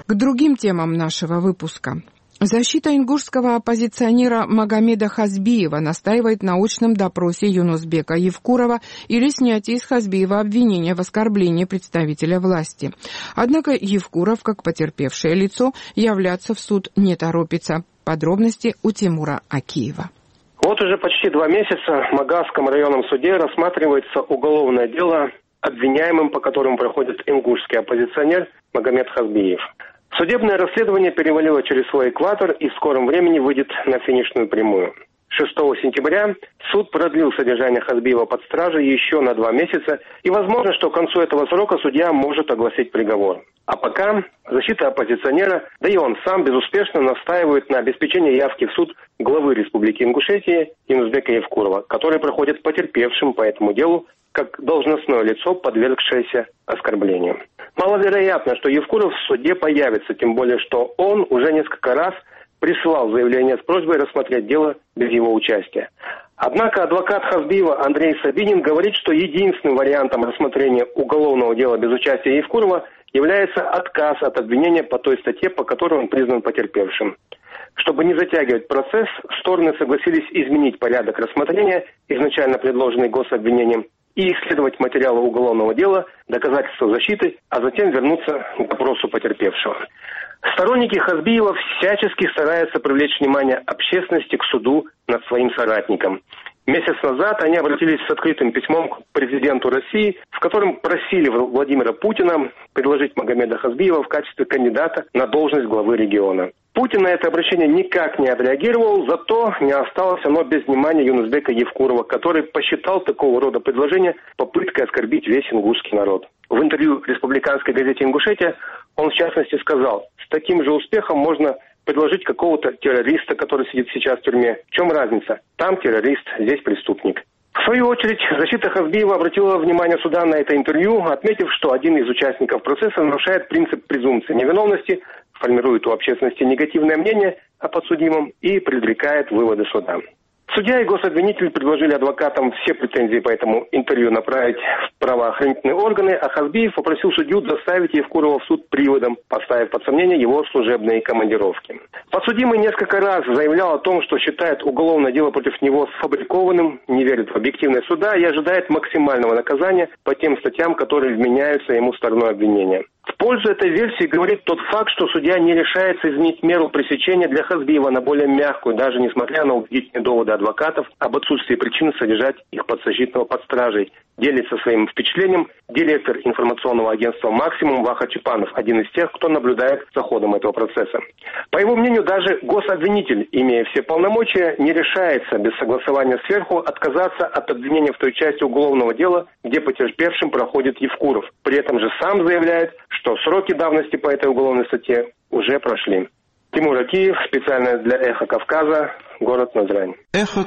К другим темам нашего выпуска. Защита ингушского оппозиционера Магомеда Хазбиева настаивает на очном допросе Юнусбека Евкурова или снятии с Хазбиева обвинения в оскорблении представителя власти. Однако Евкуров, как потерпевшее лицо, являться в суд не торопится. Подробности у Тимура Акиева. Вот уже почти 2 месяца в Магасском районном суде рассматривается уголовное дело, обвиняемым по которому проходит ингушский оппозиционер Магомед Хазбиев. Судебное расследование перевалило через свой экватор и в скором времени выйдет на финишную прямую. 6 сентября суд продлил содержание Хазбиева под стражей еще на 2 месяца, и возможно, что к концу этого срока судья может огласить приговор. А пока защита оппозиционера, да и он сам безуспешно настаивает на обеспечении явки в суд главы Республики Ингушетия Юнусбека Евкурова, который проходит потерпевшим по этому делу как должностное лицо, подвергшееся оскорблениям. Маловероятно, что Евкуров в суде появится, тем более, что он уже несколько раз присылал заявление с просьбой рассмотреть дело без его участия. Однако адвокат Хазбиева Андрей Сабинин говорит, что единственным вариантом рассмотрения уголовного дела без участия Евкурова является отказ от обвинения по той статье, по которой он признан потерпевшим. Чтобы не затягивать процесс, стороны согласились изменить порядок рассмотрения, изначально предложенный гособвинением, и исследовать материалы уголовного дела, доказательства защиты, а затем вернуться к допросу потерпевшего. Сторонники Хазбиева всячески стараются привлечь внимание общественности к суду над своим соратником. Месяц назад они обратились с открытым письмом к президенту России, в котором просили Владимира Путина предложить Магомеда Хазбиева в качестве кандидата на должность главы региона. Путин на это обращение никак не отреагировал, зато не осталось оно без внимания Юнусбека Евкурова, который посчитал такого рода предложение попыткой оскорбить весь ингушский народ. В интервью республиканской газете «Ингушетия» он в частности сказал: «С таким же успехом можно предложить какого-то террориста, который сидит сейчас в тюрьме. В чем разница? Там террорист, здесь преступник». В свою очередь, защита Хазбиева обратила внимание суда на это интервью, отметив, что один из участников процесса нарушает принцип презумпции невиновности, формирует у общественности негативное мнение о подсудимом и предрекает выводы суда. Судья и гособвинитель предложили адвокатам все претензии по этому интервью направить в правоохранительные органы, а Хазбиев попросил судью доставить Евкурова в суд приводом, поставив под сомнение его служебные командировки. Подсудимый несколько раз заявлял о том, что считает уголовное дело против него сфабрикованным, не верит в объективность суда и ожидает максимального наказания по тем статьям, которые вменяются ему стороной обвинения. В пользу этой версии говорит тот факт, что судья не решается изменить меру пресечения для Хазбиева на более мягкую, даже несмотря на убедительные доводы адвокатов об отсутствии причин содержать их подзащитного под стражей. Делится своим впечатлением директор информационного агентства «Максимум» Ваха Чепанов, один из тех, кто наблюдает за ходом этого процесса. По его мнению, даже гособвинитель, имея все полномочия, не решается без согласования сверху отказаться от обвинения в той части уголовного дела, где потерпевшим проходит Евкуров. При этом же сам заявляет, что сроки давности по этой уголовной статье уже прошли. Тимур Акиев, специально для «Эхо Кавказа», город Назрань. «Эхо